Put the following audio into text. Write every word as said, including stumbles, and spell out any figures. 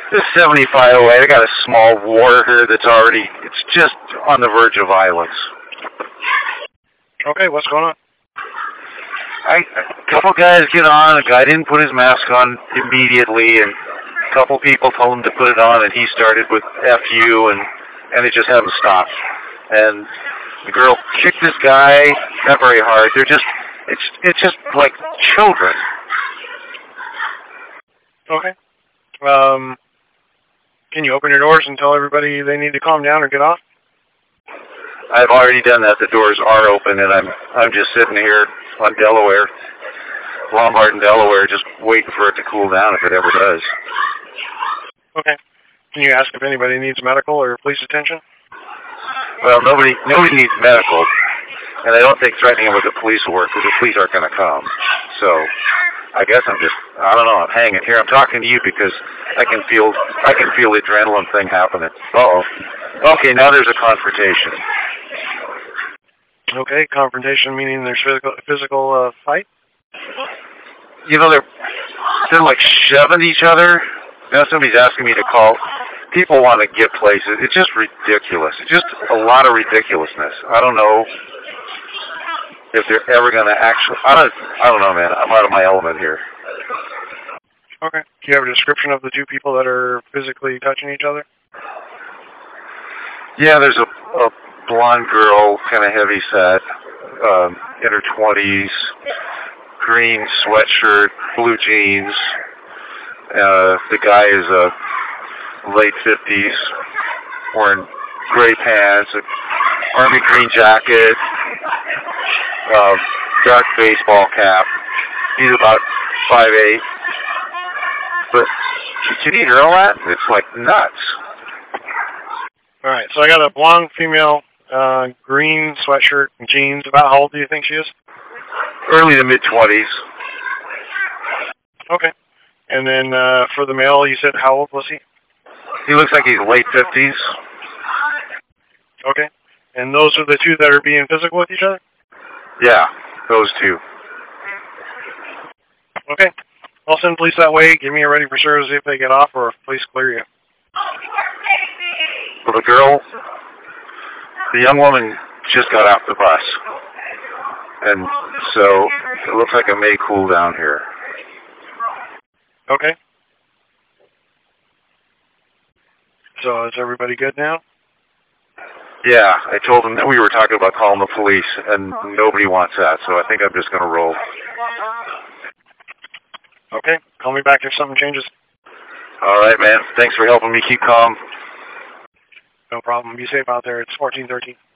this seventy-five away. I got a small war here that's already, it's just on the verge of violence. Okay, what's going on? I, a couple guys get on, a guy didn't put his mask on immediately, and a couple people told him to put it on, and he started with F you, and, and it just hasn't stopped. And the girl kicked this guy, not very hard. They're just, it's it's just like children. Okay. Um, can you open your doors and tell everybody they need to calm down or get off? I've already done that. The doors are open, and I'm I'm just sitting here on Delaware, Lombard and Delaware, just waiting for it to cool down if it ever does. Okay. Can you ask if anybody needs medical or police attention? Well, nobody nobody needs medical, and I don't think threatening them with the police will work, because the police aren't going to come. So I guess I'm just, I don't know, I'm hanging here. I'm talking to you because I can feel I can feel the adrenaline thing happening. Uh-oh. Okay, now there's a confrontation. Okay, confrontation meaning there's physical physical uh, fight? You know, they're, they're like shoving each other. Now somebody's asking me to call. People want to get places. It's just ridiculous. It's just a lot of ridiculousness. I don't know if they're ever going to actually, I don't, I don't know, man. I'm out of my element here. Okay. Do you have a description of the two people that are physically touching each other? Yeah, there's a, a blonde girl, kind of heavy set, um, in her twenties, green sweatshirt, blue jeans. Uh, the guy is a late fifties, wearing gray pants, an army green jacket, uh, dark baseball cap. He's about five eight. But can you hear all that? It's like nuts. All right, so I got a blonde female, uh, green sweatshirt and jeans. About how old do you think she is? Early to mid-twenties. Okay. And then uh, for the male, you said how old was he? He looks like he's late fifties. Okay. And those are the two that are being physical with each other? Yeah, those two. Okay. I'll send police that way. Give me a ready for service if they get off, or if police clear you. Well, the girl, the young woman just got off the bus. And so it looks like it may cool down here. Okay. So is everybody good now? Yeah, I told them that we were talking about calling the police, and nobody wants that, so I think I'm just going to roll. Okay. Call me back if something changes. All right, man. Thanks for helping me keep calm. No problem. Be safe out there. It's fourteen thirteen.